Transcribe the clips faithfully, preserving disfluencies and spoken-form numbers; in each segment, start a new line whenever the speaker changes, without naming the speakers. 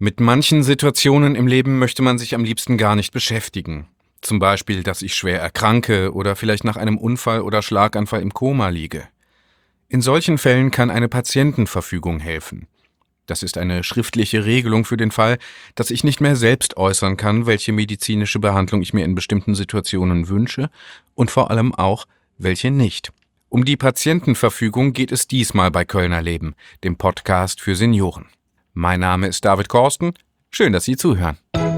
Mit manchen Situationen im Leben möchte man sich am liebsten gar nicht beschäftigen. Zum Beispiel, dass ich schwer erkranke oder vielleicht nach einem Unfall oder Schlaganfall im Koma liege. In solchen Fällen kann eine Patientenverfügung helfen. Das ist eine schriftliche Regelung für den Fall, dass ich nicht mehr selbst äußern kann, welche medizinische Behandlung ich mir in bestimmten Situationen wünsche und vor allem auch, welche nicht. Um die Patientenverfügung geht es diesmal bei Kölner Leben, dem Podcast für Senioren. Mein Name ist David Korsten. Schön, dass Sie zuhören.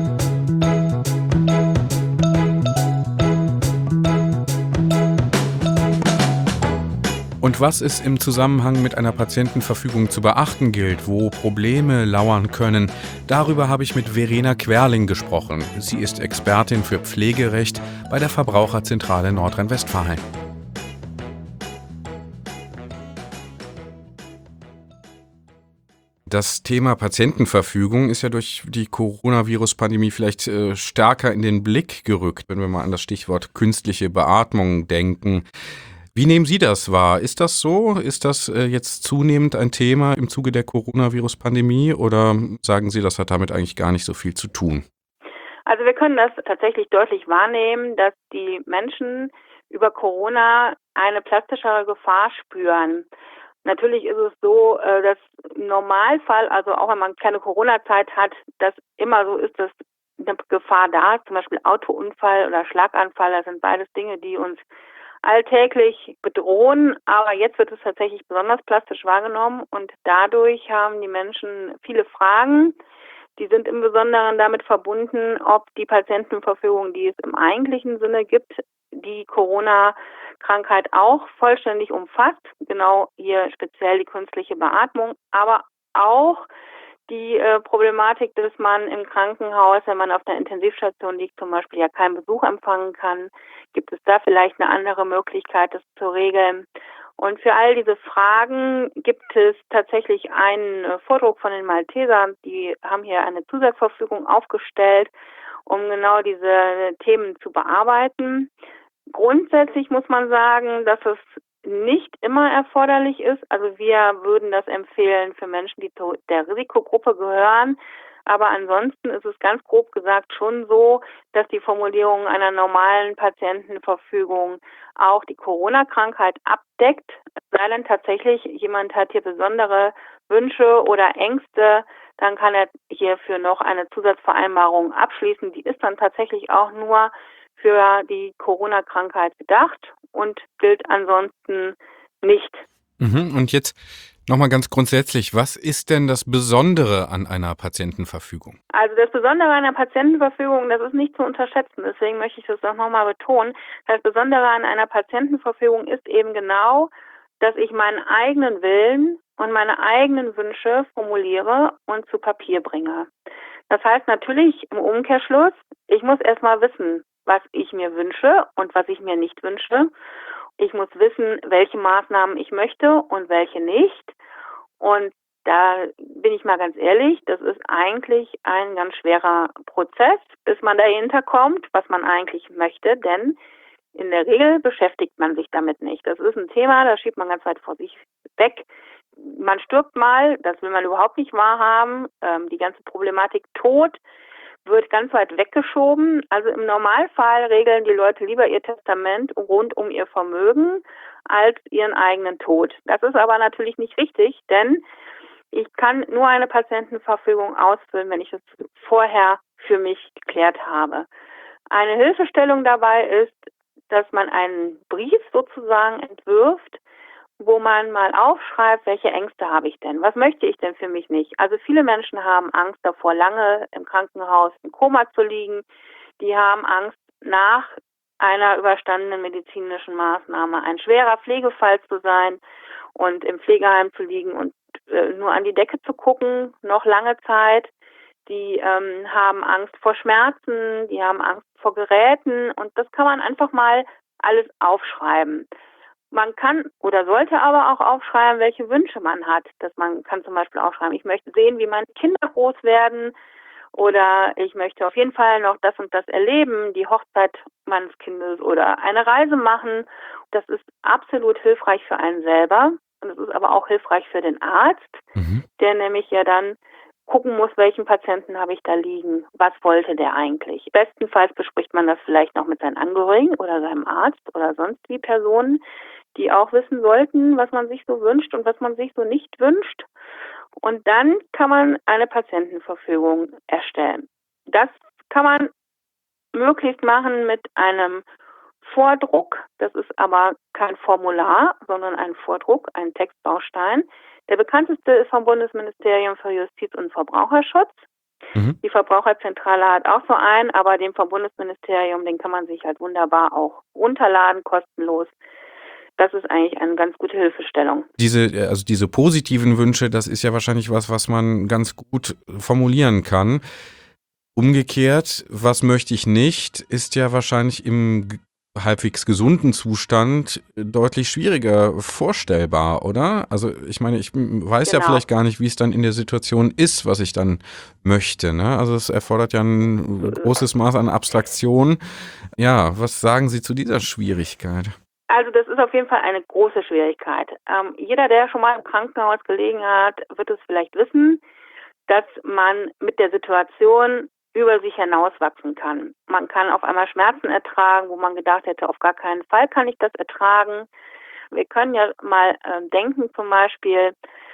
Und was es im Zusammenhang mit einer Patientenverfügung zu beachten gilt, wo Probleme lauern können, darüber habe ich mit Verena Querling gesprochen. Sie ist Expertin für Pflegerecht bei der Verbraucherzentrale Nordrhein-Westfalen. Das Thema Patientenverfügung ist ja durch die Coronavirus-Pandemie vielleicht äh, stärker in den Blick gerückt, wenn wir mal an das Stichwort künstliche Beatmung denken. Wie nehmen Sie das wahr? Ist das so? Ist das äh, jetzt zunehmend ein Thema im Zuge der Coronavirus-Pandemie oder sagen Sie, das hat damit eigentlich gar nicht so viel zu tun?
Also wir können das tatsächlich deutlich wahrnehmen, dass die Menschen über Corona eine plastischere Gefahr spüren. Natürlich ist es so, dass im Normalfall, also auch wenn man keine Corona-Zeit hat, dass immer so ist, dass eine Gefahr da ist, zum Beispiel Autounfall oder Schlaganfall, das sind beides Dinge, die uns alltäglich bedrohen, aber jetzt wird es tatsächlich besonders plastisch wahrgenommen und dadurch haben die Menschen viele Fragen. Die sind im Besonderen damit verbunden, ob die Patientenverfügung, die es im eigentlichen Sinne gibt, die Corona-Krankheit auch vollständig umfasst. Genau hier speziell die künstliche Beatmung, aber auch die äh, Problematik, dass man im Krankenhaus, wenn man auf der Intensivstation liegt, zum Beispiel ja keinen Besuch empfangen kann. Gibt es da vielleicht eine andere Möglichkeit, das zu regeln? Und für all diese Fragen gibt es tatsächlich einen Vordruck von den Maltesern. Die haben hier eine Zusatzverfügung aufgestellt, um genau diese Themen zu bearbeiten. Grundsätzlich muss man sagen, dass es nicht immer erforderlich ist. Also wir würden das empfehlen für Menschen, die zu der Risikogruppe gehören. Aber ansonsten ist es ganz grob gesagt schon so, dass die Formulierung einer normalen Patientenverfügung auch die Corona-Krankheit abdeckt. Es sei denn tatsächlich, jemand hat hier besondere Wünsche oder Ängste, dann kann er hierfür noch eine Zusatzvereinbarung abschließen. Die ist dann tatsächlich auch nur für die Corona-Krankheit gedacht und gilt ansonsten nicht.
Mhm. Und jetzt nochmal ganz grundsätzlich, was ist denn das Besondere an einer Patientenverfügung?
Also das Besondere an einer Patientenverfügung, das ist nicht zu unterschätzen, deswegen möchte ich das auch nochmal betonen. Das Besondere an einer Patientenverfügung ist eben genau, dass ich meinen eigenen Willen und meine eigenen Wünsche formuliere und zu Papier bringe. Das heißt natürlich im Umkehrschluss, ich muss erstmal wissen, was ich mir wünsche und was ich mir nicht wünsche. Ich muss wissen, welche Maßnahmen ich möchte und welche nicht. Und da bin ich mal ganz ehrlich, das ist eigentlich ein ganz schwerer Prozess, bis man dahinter kommt, was man eigentlich möchte, denn in der Regel beschäftigt man sich damit nicht. Das ist ein Thema, das schiebt man ganz weit vor sich weg. Man stirbt mal, das will man überhaupt nicht wahrhaben. Ähm, die ganze Problematik Tod wird ganz weit weggeschoben. Also im Normalfall regeln die Leute lieber ihr Testament rund um ihr Vermögen als ihren eigenen Tod. Das ist aber natürlich nicht richtig, denn ich kann nur eine Patientenverfügung ausfüllen, wenn ich es vorher für mich geklärt habe. Eine Hilfestellung dabei ist, dass man einen Brief sozusagen entwirft, wo man mal aufschreibt, welche Ängste habe ich denn? Was möchte ich denn für mich nicht? Also viele Menschen haben Angst davor, lange im Krankenhaus im Koma zu liegen. Die haben Angst, nach einer überstandenen medizinischen Maßnahme ein schwerer Pflegefall zu sein und im Pflegeheim zu liegen und äh, nur an die Decke zu gucken, noch lange Zeit. Die ähm, haben Angst vor Schmerzen, die haben Angst vor Geräten und das kann man einfach mal alles aufschreiben. Man kann oder sollte aber auch aufschreiben, welche Wünsche man hat. Dass man kann zum Beispiel aufschreiben, ich möchte sehen, wie meine Kinder groß werden oder ich möchte auf jeden Fall noch das und das erleben, die Hochzeit meines Kindes oder eine Reise machen. Das ist absolut hilfreich für einen selber und es ist aber auch hilfreich für den Arzt,
Mhm.
der nämlich ja dann gucken muss, welchen Patienten habe ich da liegen, was wollte der eigentlich. Bestenfalls bespricht man das vielleicht noch mit seinen Angehörigen oder seinem Arzt oder sonst wie Personen, die auch wissen sollten, was man sich so wünscht und was man sich so nicht wünscht. Und dann kann man eine Patientenverfügung erstellen. Das kann man möglichst machen mit einem Vordruck. Das ist aber kein Formular, sondern ein Vordruck, ein Textbaustein. Der bekannteste ist vom Bundesministerium für Justiz und Verbraucherschutz. Mhm. Die Verbraucherzentrale hat auch so einen, aber den vom Bundesministerium, den kann man sich halt wunderbar auch runterladen, kostenlos. Das ist eigentlich eine ganz gute Hilfestellung.
Diese, also diese positiven Wünsche, das ist ja wahrscheinlich was, was man ganz gut formulieren kann. Umgekehrt, was möchte ich nicht, ist ja wahrscheinlich im halbwegs gesunden Zustand deutlich schwieriger vorstellbar, oder? Also ich meine, ich weiß genau. ja vielleicht gar nicht, wie es dann in der Situation ist, was ich dann möchte, ne? Also es erfordert ja ein großes Maß an Abstraktion. Ja, was sagen Sie zu dieser Schwierigkeit?
Also das ist auf jeden Fall eine große Schwierigkeit. Ähm, jeder, der schon mal im Krankenhaus gelegen hat, wird es vielleicht wissen, dass man mit der Situation über sich hinauswachsen kann. Man kann auf einmal Schmerzen ertragen, wo man gedacht hätte, auf gar keinen Fall kann ich das ertragen. Wir können ja mal äh, denken zum Beispiel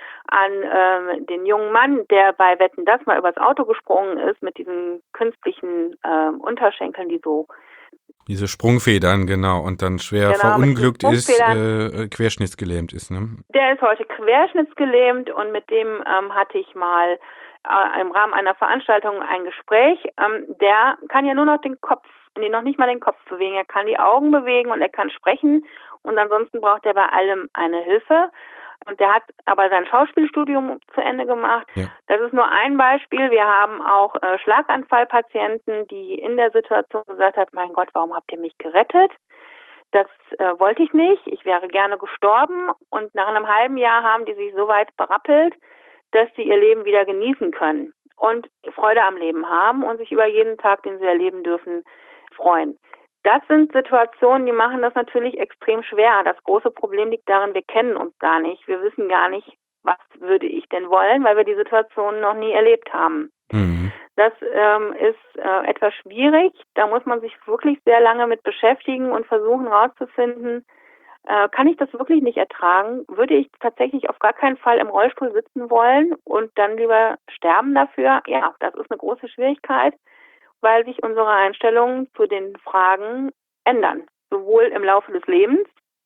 an äh, den jungen Mann, der bei Wetten, dass mal übers Auto gesprungen ist mit diesen künstlichen äh, Unterschenkeln, die so
Diese Sprungfedern, genau, und dann schwer genau, verunglückt ist, äh, querschnittsgelähmt ist, ne?
Der ist heute querschnittsgelähmt und mit dem ähm, hatte ich mal äh, im Rahmen einer Veranstaltung ein Gespräch. Ähm, der kann ja nur noch den Kopf, nee, noch nicht mal den Kopf bewegen. Er kann die Augen bewegen und er kann sprechen und ansonsten braucht er bei allem eine Hilfe. Und der hat aber sein Schauspielstudium zu Ende gemacht. Ja. Das ist nur ein Beispiel. Wir haben auch äh, Schlaganfallpatienten, die in der Situation gesagt haben, mein Gott, warum habt ihr mich gerettet? Das äh, wollte ich nicht. Ich wäre gerne gestorben. Und nach einem halben Jahr haben die sich so weit berappelt, dass sie ihr Leben wieder genießen können und Freude am Leben haben und sich über jeden Tag, den sie erleben dürfen, freuen. Das sind Situationen, die machen das natürlich extrem schwer. Das große Problem liegt darin, wir kennen uns gar nicht. Wir wissen gar nicht, was würde ich denn wollen, weil wir die Situation noch nie erlebt haben. Mhm. Das ähm, ist äh, etwas schwierig. Da muss man sich wirklich sehr lange mit beschäftigen und versuchen herauszufinden, äh, kann ich das wirklich nicht ertragen? Würde ich tatsächlich auf gar keinen Fall im Rollstuhl sitzen wollen und dann lieber sterben dafür? Ja, das ist eine große Schwierigkeit, weil sich unsere Einstellungen zu den Fragen ändern. Sowohl im Laufe des Lebens,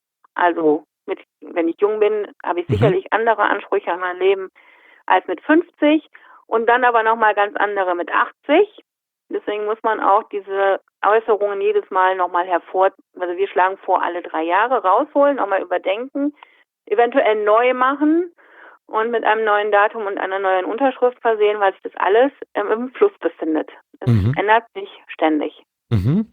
also mit, wenn ich jung bin, habe ich mhm. sicherlich andere Ansprüche an mein Leben als mit fünfzig und dann aber nochmal ganz andere mit achtzig. Deswegen muss man auch diese Äußerungen jedes Mal nochmal hervor, also wir schlagen vor, alle drei Jahre rausholen, nochmal überdenken, eventuell neu machen und mit einem neuen Datum und einer neuen Unterschrift versehen, weil sich das alles ähm, im Fluss befindet. Es mhm. ändert sich ständig.
Mhm.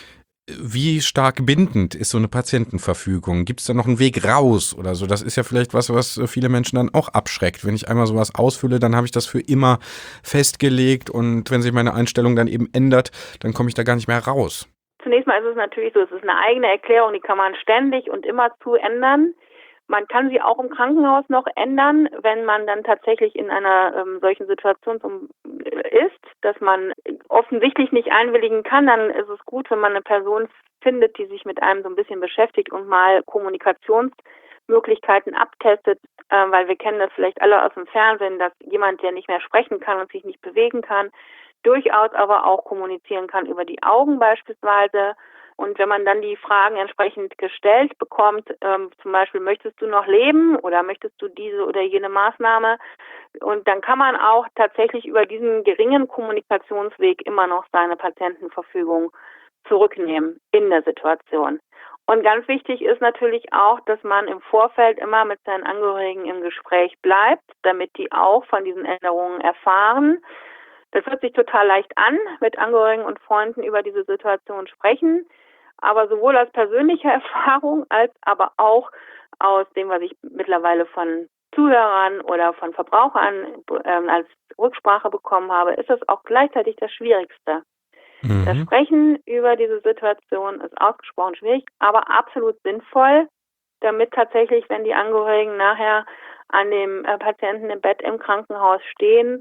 Wie stark bindend ist so eine Patientenverfügung? Gibt es da noch einen Weg raus oder so? Das ist ja vielleicht was, was viele Menschen dann auch abschreckt. Wenn ich einmal sowas ausfülle, dann habe ich das für immer festgelegt und wenn sich meine Einstellung dann eben ändert, dann komme ich da gar nicht mehr raus.
Zunächst mal ist es natürlich so, es ist eine eigene Erklärung, die kann man ständig und immerzu ändern. Man kann sie auch im Krankenhaus noch ändern, wenn man dann tatsächlich in einer ähm, solchen Situation zum, äh, ist, dass man offensichtlich nicht einwilligen kann. Dann ist es gut, wenn man eine Person findet, die sich mit einem so ein bisschen beschäftigt und mal Kommunikationsmöglichkeiten abtestet, äh, weil wir kennen das vielleicht alle aus dem Fernsehen, dass jemand, der nicht mehr sprechen kann und sich nicht bewegen kann, durchaus aber auch kommunizieren kann über die Augen beispielsweise. Und wenn man dann die Fragen entsprechend gestellt bekommt, ähm, zum Beispiel, möchtest du noch leben oder möchtest du diese oder jene Maßnahme? Und dann kann man auch tatsächlich über diesen geringen Kommunikationsweg immer noch seine Patientenverfügung zurücknehmen in der Situation. Und ganz wichtig ist natürlich auch, dass man im Vorfeld immer mit seinen Angehörigen im Gespräch bleibt, damit die auch von diesen Änderungen erfahren. Das hört sich total leicht an, mit Angehörigen und Freunden über diese Situation sprechen. Aber sowohl aus persönlicher Erfahrung als aber auch aus dem, was ich mittlerweile von Zuhörern oder von Verbrauchern ähm, als Rücksprache bekommen habe, ist das auch gleichzeitig das Schwierigste. Mhm. Das Sprechen über diese Situation ist ausgesprochen schwierig, aber absolut sinnvoll, damit tatsächlich, wenn die Angehörigen nachher an dem äh, Patienten im Bett im Krankenhaus stehen,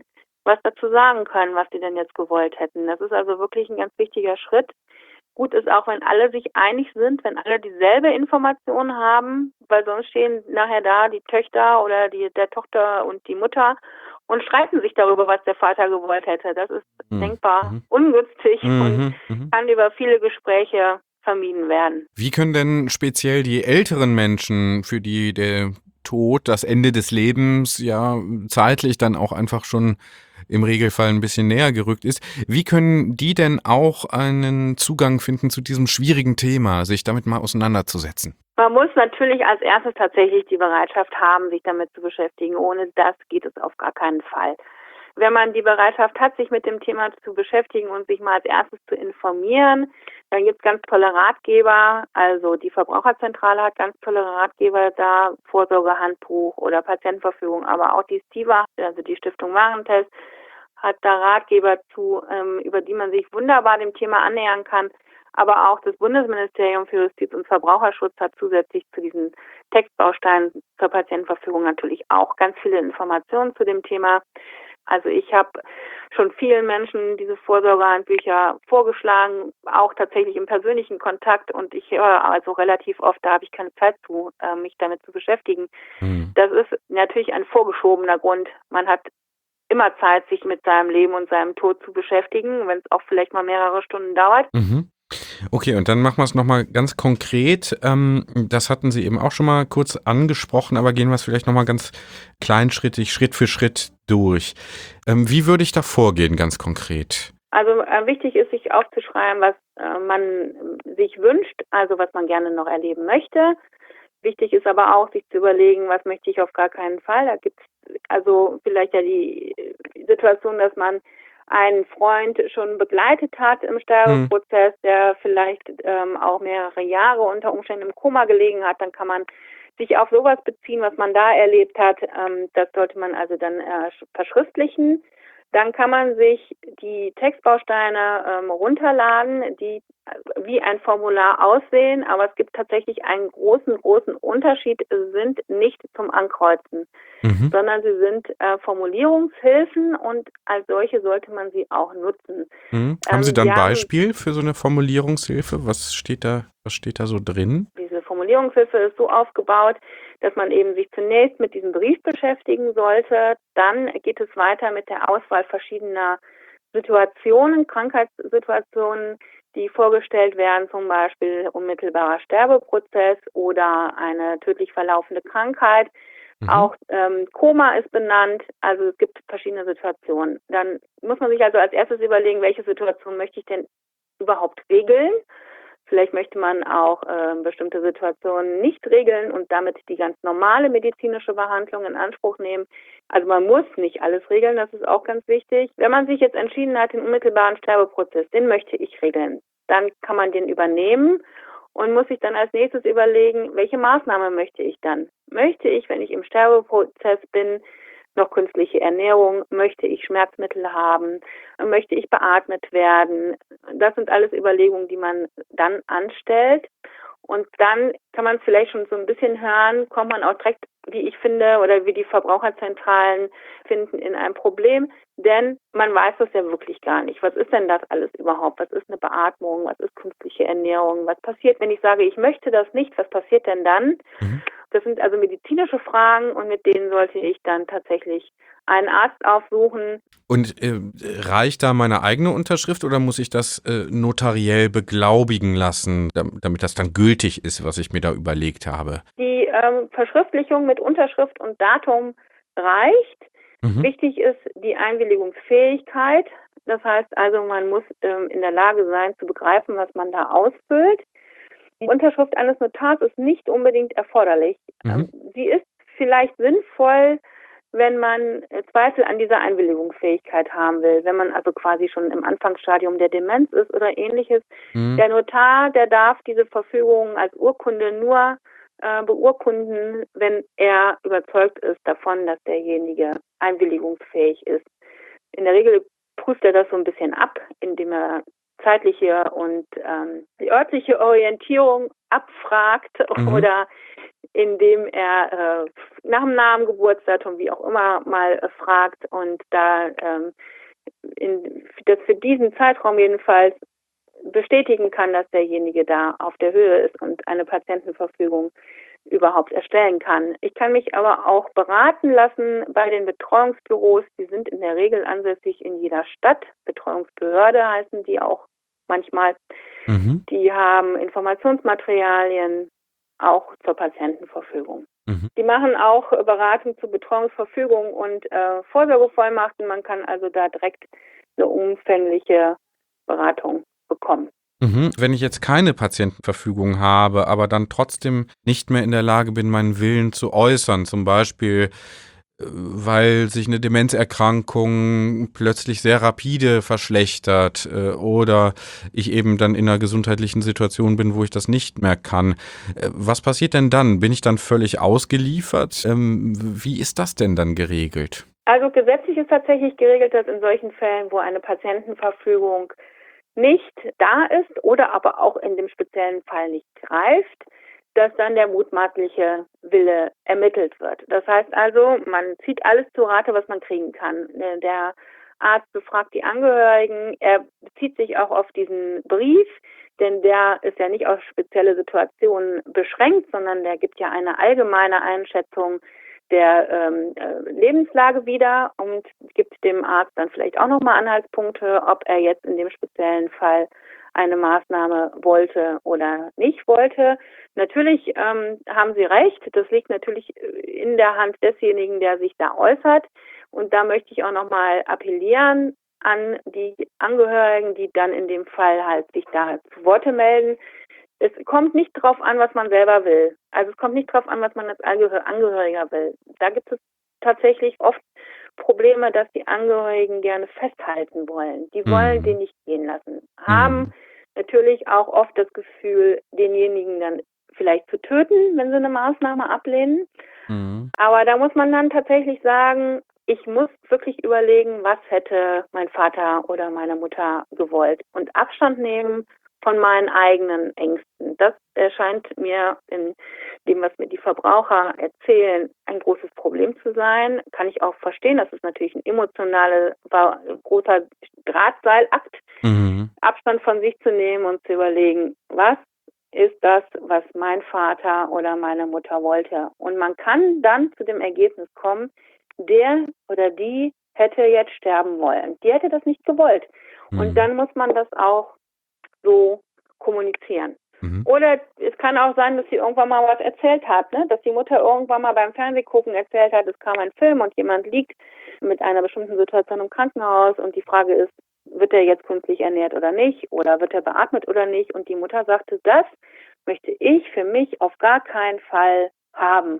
was dazu sagen können, was sie denn jetzt gewollt hätten. Das ist also wirklich ein ganz wichtiger Schritt. Gut ist auch, wenn alle sich einig sind, wenn alle dieselbe Information haben, weil sonst stehen nachher da die Töchter oder die, der Tochter und die Mutter und streiten sich darüber, was der Vater gewollt hätte. Das ist
Mhm.
denkbar
Mhm.
ungünstig
Mhm.
und
Mhm.
kann über viele Gespräche vermieden werden.
Wie können denn speziell die älteren Menschen, für die der Tod, das Ende des Lebens ja zeitlich dann auch einfach schon im Regelfall ein bisschen näher gerückt ist, wie können die denn auch einen Zugang finden zu diesem schwierigen Thema, sich damit mal auseinanderzusetzen?
Man muss natürlich als erstes tatsächlich die Bereitschaft haben, sich damit zu beschäftigen. Ohne das geht es auf gar keinen Fall. Wenn man die Bereitschaft hat, sich mit dem Thema zu beschäftigen und sich mal als erstes zu informieren, dann gibt es ganz tolle Ratgeber. Also die Verbraucherzentrale hat ganz tolle Ratgeber da, Vorsorgehandbuch oder Patientenverfügung, aber auch die Stiva, also die Stiftung Warentest, hat da Ratgeber zu, ähm, über die man sich wunderbar dem Thema annähern kann. Aber auch das Bundesministerium für Justiz und Verbraucherschutz hat zusätzlich zu diesen Textbausteinen zur Patientenverfügung natürlich auch ganz viele Informationen zu dem Thema. Also ich habe schon vielen Menschen diese Vorsorgehandbücher vorgeschlagen, auch tatsächlich im persönlichen Kontakt, und ich höre also relativ oft, da habe ich keine Zeit zu, äh, mich damit zu beschäftigen. Mhm. Das ist natürlich ein vorgeschobener Grund. Man hat immer Zeit, sich mit seinem Leben und seinem Tod zu beschäftigen, wenn es auch vielleicht mal mehrere Stunden dauert.
Mhm. Okay, und dann machen wir es nochmal ganz konkret. Ähm, das hatten Sie eben auch schon mal kurz angesprochen, aber gehen wir es vielleicht nochmal ganz kleinschrittig, Schritt für Schritt durch. Ähm, wie würde ich da vorgehen, ganz konkret?
Also äh, wichtig ist, sich aufzuschreiben, was äh, man sich wünscht, also was man gerne noch erleben möchte. Wichtig ist aber auch, sich zu überlegen, was möchte ich auf gar keinen Fall. Da gibt es also vielleicht ja die Situation, dass man einen Freund schon begleitet hat im Sterbeprozess, der vielleicht ähm, auch mehrere Jahre unter Umständen im Koma gelegen hat. Dann kann man sich auf sowas beziehen, was man da erlebt hat. Ähm, das sollte man also dann äh, verschriftlichen. Dann kann man sich die Textbausteine ähm, runterladen, die wie ein Formular aussehen, aber es gibt tatsächlich einen großen, großen Unterschied. Sie sind nicht zum Ankreuzen, mhm. sondern sie sind äh, Formulierungshilfen, und als solche sollte man sie auch nutzen.
Mhm.
Ähm,
haben Sie da ein Beispiel für so eine Formulierungshilfe? Was steht da, was steht da so drin?
Diese Formulierungshilfe ist so aufgebaut, dass man eben sich zunächst mit diesem Brief beschäftigen sollte. Dann geht es weiter mit der Auswahl verschiedener Situationen, Krankheitssituationen, die vorgestellt werden, zum Beispiel unmittelbarer Sterbeprozess oder eine tödlich verlaufende Krankheit. Mhm. Auch ähm, Koma ist benannt, also es gibt verschiedene Situationen. Dann muss man sich also als erstes überlegen, welche Situation möchte ich denn überhaupt regeln. Vielleicht möchte man auch äh, bestimmte Situationen nicht regeln und damit die ganz normale medizinische Behandlung in Anspruch nehmen. Also man muss nicht alles regeln, das ist auch ganz wichtig. Wenn man sich jetzt entschieden hat, den unmittelbaren Sterbeprozess, den möchte ich regeln, dann kann man den übernehmen und muss sich dann als nächstes überlegen, welche Maßnahme möchte ich dann? Möchte ich, wenn ich im Sterbeprozess bin, noch künstliche Ernährung? Möchte ich Schmerzmittel haben? Möchte ich beatmet werden? Das sind alles Überlegungen, die man dann anstellt. Und dann kann man es vielleicht schon so ein bisschen hören, kommt man auch direkt, wie ich finde, oder wie die Verbraucherzentralen finden, in ein Problem. Denn man weiß das ja wirklich gar nicht. Was ist denn das alles überhaupt? Was ist eine Beatmung? Was ist künstliche Ernährung? Was passiert, wenn ich sage, ich möchte das nicht? Was passiert denn dann? Mhm. Das sind also medizinische Fragen, und mit denen sollte ich dann tatsächlich einen Arzt aufsuchen.
Und äh, reicht da meine eigene Unterschrift oder muss ich das äh, notariell beglaubigen lassen, damit das dann gültig ist, was ich mir da überlegt habe?
Die ähm, Verschriftlichung mit Unterschrift und Datum reicht. Mhm. Wichtig ist die Einwilligungsfähigkeit. Das heißt also, man muss ähm, in der Lage sein, zu begreifen, was man da ausfüllt. Die Unterschrift eines Notars ist nicht unbedingt erforderlich. Mhm. Sie ist vielleicht sinnvoll, wenn man Zweifel an dieser Einwilligungsfähigkeit haben will, wenn man also quasi schon im Anfangsstadium der Demenz ist oder ähnliches. Mhm. Der Notar, der darf diese Verfügung als Urkunde nur äh, beurkunden, wenn er überzeugt ist davon, dass derjenige einwilligungsfähig ist. In der Regel prüft er das so ein bisschen ab, indem er zeitliche und ähm, die örtliche Orientierung abfragt, mhm. oder indem er äh, nach dem Namen, Geburtsdatum, wie auch immer, mal äh, fragt und da ähm, in, das für diesen Zeitraum jedenfalls bestätigen kann, dass derjenige da auf der Höhe ist und eine Patientenverfügung überhaupt erstellen kann. Ich kann mich aber auch beraten lassen bei den Betreuungsbüros. Die sind in der Regel ansässig in jeder Stadt. Betreuungsbehörde heißen die auch manchmal.
Mhm.
Die haben Informationsmaterialien auch zur Patientenverfügung.
Mhm.
Die machen auch Beratung zur Betreuungsverfügung und äh, Vorsorgevollmachten. Man kann also da direkt eine umfängliche Beratung bekommen.
Mhm. Wenn ich jetzt keine Patientenverfügung habe, aber dann trotzdem nicht mehr in der Lage bin, meinen Willen zu äußern, zum Beispiel, äh, weil sich eine Demenzerkrankung plötzlich sehr rapide verschlechtert äh, oder ich eben dann in einer gesundheitlichen Situation bin, wo ich das nicht mehr kann. Äh, was passiert denn dann? Bin ich dann völlig ausgeliefert? Ähm, wie ist das denn dann geregelt?
Also gesetzlich ist tatsächlich geregelt, dass in solchen Fällen, wo eine Patientenverfügung nicht da ist oder aber auch in dem speziellen Fall nicht greift, dass dann der mutmaßliche Wille ermittelt wird. Das heißt also, man zieht alles zu Rate, was man kriegen kann. Der Arzt befragt die Angehörigen, er bezieht sich auch auf diesen Brief, denn der ist ja nicht auf spezielle Situationen beschränkt, sondern der gibt ja eine allgemeine Einschätzung der ähm, äh, Lebenslage wieder und gibt dem Arzt dann vielleicht auch nochmal Anhaltspunkte, ob er jetzt in dem speziellen Fall eine Maßnahme wollte oder nicht wollte. Natürlich ähm, haben Sie recht, das liegt natürlich in der Hand desjenigen, der sich da äußert. Und da möchte ich auch nochmal appellieren an die Angehörigen, die dann in dem Fall halt sich da zu Worte melden. Es kommt nicht drauf an, was man selber will. Also es kommt nicht drauf an, was man als Angehöriger will. Da gibt es tatsächlich oft Probleme, dass die Angehörigen gerne festhalten wollen. Die wollen
Mhm.
den nicht gehen lassen. Haben
Mhm.
natürlich auch oft das Gefühl, denjenigen dann vielleicht zu töten, wenn sie eine Maßnahme ablehnen.
Mhm.
Aber da muss man dann tatsächlich sagen, ich muss wirklich überlegen, was hätte mein Vater oder meine Mutter gewollt und Abstand nehmen von meinen eigenen Ängsten. Das erscheint mir in dem, was mir die Verbraucher erzählen, ein großes Problem zu sein. Kann ich auch verstehen. Das ist natürlich ein emotionaler, großer Drahtseilakt,
Mhm.
Abstand von sich zu nehmen und zu überlegen, was ist das, was mein Vater oder meine Mutter wollte. Und man kann dann zu dem Ergebnis kommen, der oder die hätte jetzt sterben wollen. Die hätte das nicht gewollt.
Mhm.
Und dann muss man das auch so kommunizieren.
Mhm.
Oder es kann auch sein, dass sie irgendwann mal was erzählt hat, ne? Dass die Mutter irgendwann mal beim Fernsehgucken erzählt hat, es kam ein Film und jemand liegt mit einer bestimmten Situation im Krankenhaus und die Frage ist, wird er jetzt künstlich ernährt oder nicht? Oder wird er beatmet oder nicht? Und die Mutter sagte, das möchte ich für mich auf gar keinen Fall haben.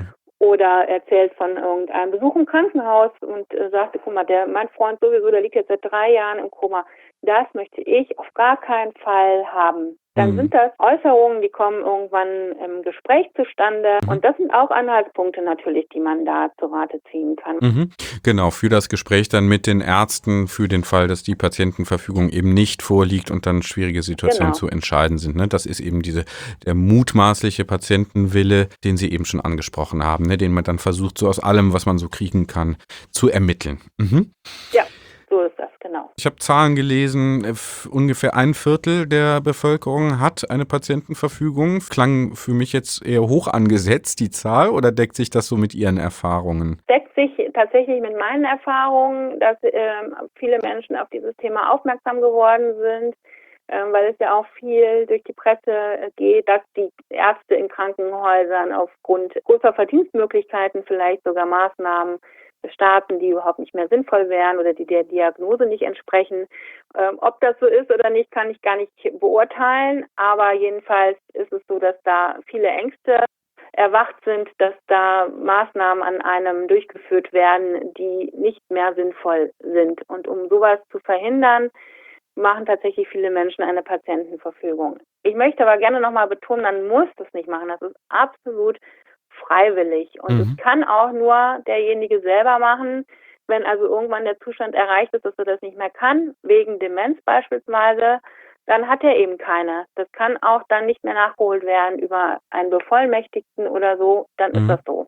Oder erzählt von irgendeinem Besuch im Krankenhaus und äh, sagte, guck mal, der, mein Freund sowieso, der liegt jetzt seit drei Jahren im Koma. Das möchte ich auf gar keinen Fall haben. Dann
Mhm.
sind das Äußerungen, die kommen irgendwann im Gespräch zustande.
Mhm.
Und das sind auch Anhaltspunkte natürlich, die man da zu Rate ziehen kann.
Mhm. Genau, für das Gespräch dann mit den Ärzten, für den Fall, dass die Patientenverfügung eben nicht vorliegt und dann schwierige Situationen
Genau.
zu entscheiden sind. Ne? Das ist eben diese, der mutmaßliche Patientenwille, den Sie eben schon angesprochen haben, ne? Den man dann versucht, so aus allem, was man so kriegen kann, zu ermitteln. Mhm.
Ja, so ist das, genau.
Ich habe Zahlen gelesen, f- ungefähr ein Viertel der Bevölkerung hat eine Patientenverfügung. Klang für mich jetzt eher hoch angesetzt, die Zahl, oder deckt sich das so mit Ihren Erfahrungen?
Deckt sich tatsächlich mit meinen Erfahrungen, dass ähm, viele Menschen auf dieses Thema aufmerksam geworden sind, ähm, weil es ja auch viel durch die Presse äh, geht, dass die Ärzte in Krankenhäusern aufgrund großer Verdienstmöglichkeiten vielleicht sogar Maßnahmen starten, die überhaupt nicht mehr sinnvoll wären oder die der Diagnose nicht entsprechen. Ähm, ob das so ist oder nicht, kann ich gar nicht beurteilen, aber jedenfalls ist es so, dass da viele Ängste erwacht sind, dass da Maßnahmen an einem durchgeführt werden, die nicht mehr sinnvoll sind. Und um sowas zu verhindern, machen tatsächlich viele Menschen eine Patientenverfügung. Ich möchte aber gerne nochmal betonen, man muss das nicht machen. Das ist absolut freiwillig. Und
Mhm.
es kann auch nur derjenige selber machen, wenn also irgendwann der Zustand erreicht ist, dass er das nicht mehr kann, wegen Demenz beispielsweise, dann hat er eben keine. Das kann auch dann nicht mehr nachgeholt werden über einen Bevollmächtigten oder so, dann ist
Mhm.
das so.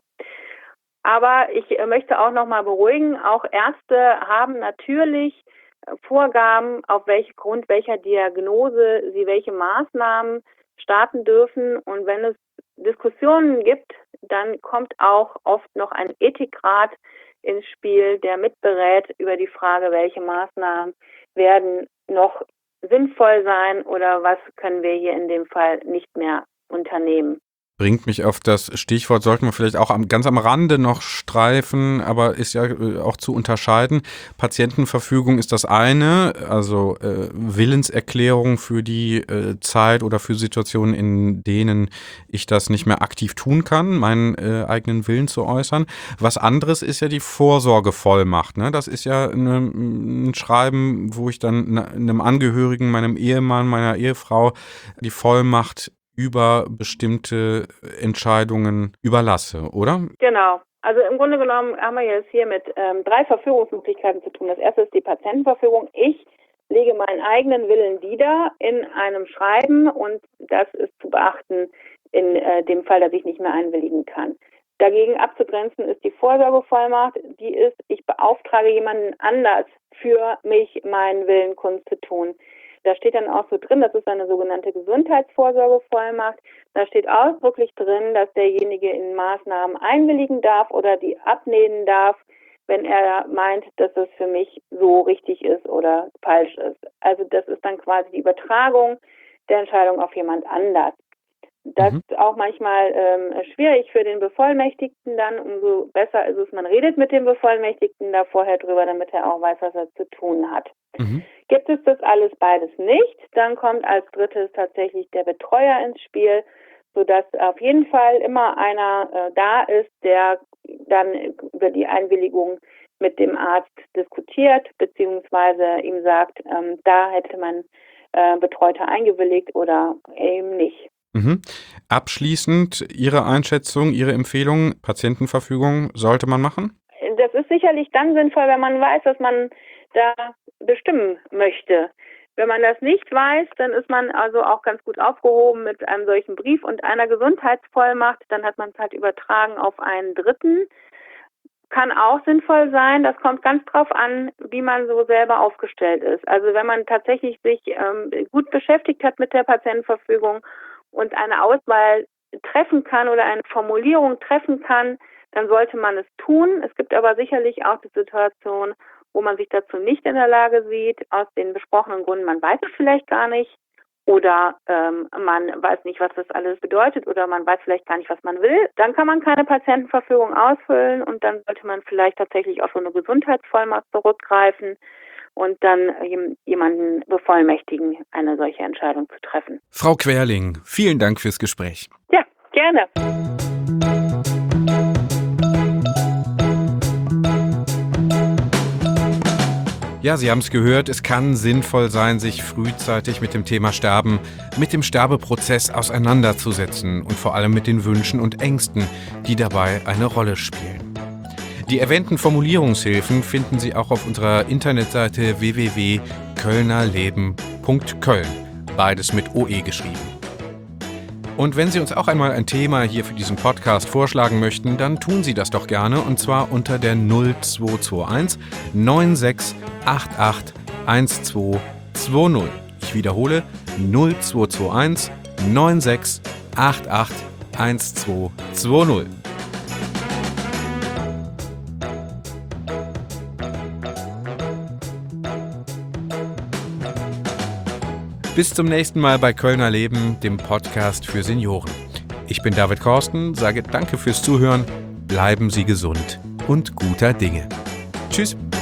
Aber ich äh, möchte auch nochmal beruhigen, auch Ärzte haben natürlich äh, Vorgaben, auf welchen Grund welcher Diagnose sie welche Maßnahmen starten dürfen. Und wenn es Diskussionen gibt, dann kommt auch oft noch ein Ethikrat ins Spiel, der mitberät über die Frage, welche Maßnahmen werden noch sinnvoll sein oder was können wir hier in dem Fall nicht mehr unternehmen.
Bringt mich auf das Stichwort, sollten wir vielleicht auch am, ganz am Rande noch streifen, aber ist ja äh, auch zu unterscheiden. Patientenverfügung ist das eine, also äh, Willenserklärung für die äh, Zeit oder für Situationen, in denen ich das nicht mehr aktiv tun kann, meinen äh, eigenen Willen zu äußern. Was anderes ist ja die Vorsorgevollmacht. Ne? Das ist ja eine, ein Schreiben, wo ich dann einem Angehörigen, meinem Ehemann, meiner Ehefrau die Vollmacht über bestimmte Entscheidungen überlasse, oder?
Genau. Also im Grunde genommen haben wir jetzt hier mit ähm, drei Verfügungsmöglichkeiten zu tun. Das erste ist die Patientenverfügung. Ich lege meinen eigenen Willen nieder in einem Schreiben und das ist zu beachten in äh, dem Fall, dass ich nicht mehr einwilligen kann. Dagegen abzugrenzen ist die Vorsorgevollmacht. Die ist, ich beauftrage jemanden anders für mich meinen Willen kundzutun. Da steht dann auch so drin, das ist eine sogenannte Gesundheitsvorsorgevollmacht. Da steht ausdrücklich drin, dass derjenige in Maßnahmen einwilligen darf oder die ablehnen darf, wenn er meint, dass es für mich so richtig ist oder falsch ist. Also das ist dann quasi die Übertragung der Entscheidung auf jemand anders. Das
Mhm.
ist auch manchmal ähm, schwierig für den Bevollmächtigten dann. Umso besser ist es, man redet mit dem Bevollmächtigten da vorher drüber, damit er auch weiß, was er zu tun hat.
Mhm.
Gibt es das alles beides nicht, dann kommt als drittes tatsächlich der Betreuer ins Spiel, sodass auf jeden Fall immer einer äh, da ist, der dann über die Einwilligung mit dem Arzt diskutiert, beziehungsweise ihm sagt, ähm, da hätte man äh, Betreuter eingewilligt oder eben nicht.
Mhm. Abschließend Ihre Einschätzung, Ihre Empfehlung, Patientenverfügung sollte man machen?
Das ist sicherlich dann sinnvoll, wenn man weiß, dass man da bestimmen möchte. Wenn man das nicht weiß, dann ist man also auch ganz gut aufgehoben mit einem solchen Brief und einer Gesundheitsvollmacht. Dann hat man es halt übertragen auf einen Dritten. Kann auch sinnvoll sein. Das kommt ganz drauf an, wie man so selber aufgestellt ist. Also wenn man tatsächlich sich ähm, gut beschäftigt hat mit der Patientenverfügung und eine Auswahl treffen kann oder eine Formulierung treffen kann, dann sollte man es tun. Es gibt aber sicherlich auch die Situation, wo man sich dazu nicht in der Lage sieht, aus den besprochenen Gründen, man weiß es vielleicht gar nicht oder ähm, man weiß nicht, was das alles bedeutet oder man weiß vielleicht gar nicht, was man will. Dann kann man keine Patientenverfügung ausfüllen und dann sollte man vielleicht tatsächlich auf so eine Gesundheitsvollmacht zurückgreifen und dann jemanden bevollmächtigen, eine solche Entscheidung zu treffen.
Frau Querling, vielen Dank fürs Gespräch.
Ja, gerne.
Ja, Sie haben es gehört, es kann sinnvoll sein, sich frühzeitig mit dem Thema Sterben, mit dem Sterbeprozess auseinanderzusetzen und vor allem mit den Wünschen und Ängsten, die dabei eine Rolle spielen. Die erwähnten Formulierungshilfen finden Sie auch auf unserer Internetseite w w w punkt kölnerleben punkt köln, beides mit O E geschrieben. Und wenn Sie uns auch einmal ein Thema hier für diesen Podcast vorschlagen möchten, dann tun Sie das doch gerne und zwar unter der null zwei zwei eins neun sechs acht acht eins zwei zwei null. Ich wiederhole null zwei zwei eins neun sechs acht acht eins zwei zwei null. Bis zum nächsten Mal bei Kölner Leben, dem Podcast für Senioren. Ich bin David Korsten, sage danke fürs Zuhören, bleiben Sie gesund und guter Dinge. Tschüss.